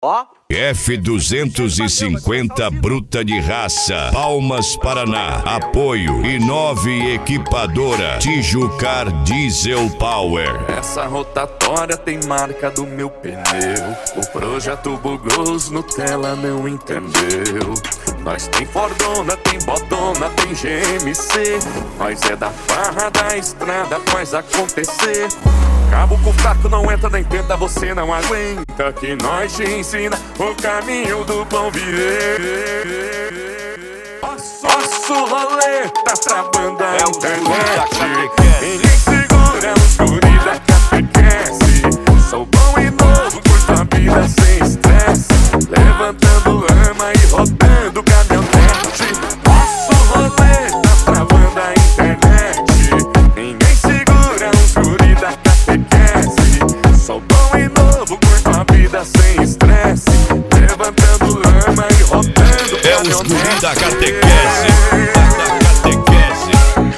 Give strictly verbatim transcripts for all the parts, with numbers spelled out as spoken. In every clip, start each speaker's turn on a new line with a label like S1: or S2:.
S1: Ó.
S2: F duzentos e cinquenta bruta de raça, Palmas, Paraná. Apoio Inove Equipadora, Tijucar Diesel Power.
S3: Essa rotatória tem marca do meu pneu. O projeto Bugoso Nutella não entendeu. Nós tem Fordona, tem Botona, tem G M C. Nós é da farra da estrada, faz acontecer. Cabo com fraco não entra nem tenta, você não aguenta. Que nós te ensina o caminho do bom viver. Nosso rolê tá travando a internet. Ninguém segura os guri da catequese. Sou bom e novo, curto a vida sem estresse. Levantando lama e rodando caminhonete. Nosso rolê tá travando a internet. Ninguém segura os guri da catequese. Sou bom e novo, curto a vida sem estresse. Levantando lama e rodando caminhonete.
S2: É os guri da catequese. Da catequese.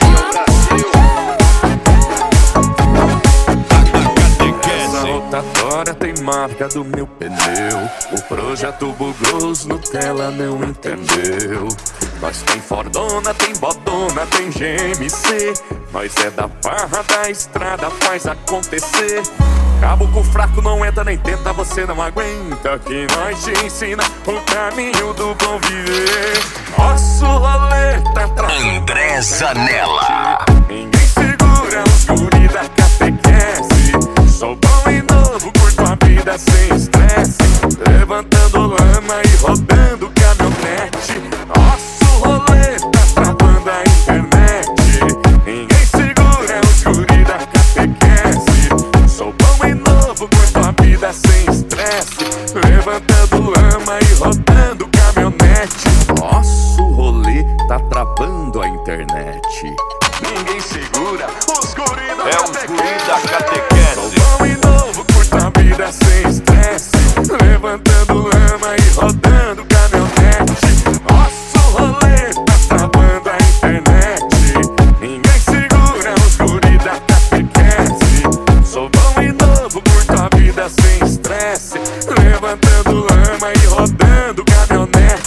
S3: Essa rotatória tem marca do meu pneu. O projeto Bugoso Nutella não entendeu. Nós tem Fordona, tem Botona, tem G M C. Nós é da farra da estrada, faz acontecer. Cabo com fraco não entra nem tenta, você não aguenta. Que nós te ensina o caminho do bom viver. Nosso rolê tá travando.
S2: André Zanella.
S3: Ninguém segura os guri da catequese. Sou bom e novo, curto a vida sem estresse. Levantando lama e rodando caminhonete. Nosso rolê tá travando a internet. Ninguém segura os guri da catequese. Sou bom e novo, curto a vida sem estresse. Levantando lama e rodando caminhonete. Nosso rolê tá travando a internet. Ninguém segura os guri da
S2: É os
S3: catequese.
S2: guri da catequese.
S3: Sou bom e novo, curto a vida sem estresse. Levantando lama e rodando caminhonete. Nosso rolê tá travando a internet. Ninguém segura os guri da catequese. Sou bom e novo, curto a vida sem estresse. Levantando lama e rodando caminhonete.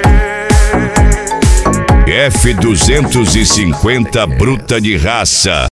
S2: F duzentos e cinquenta bruta de raça.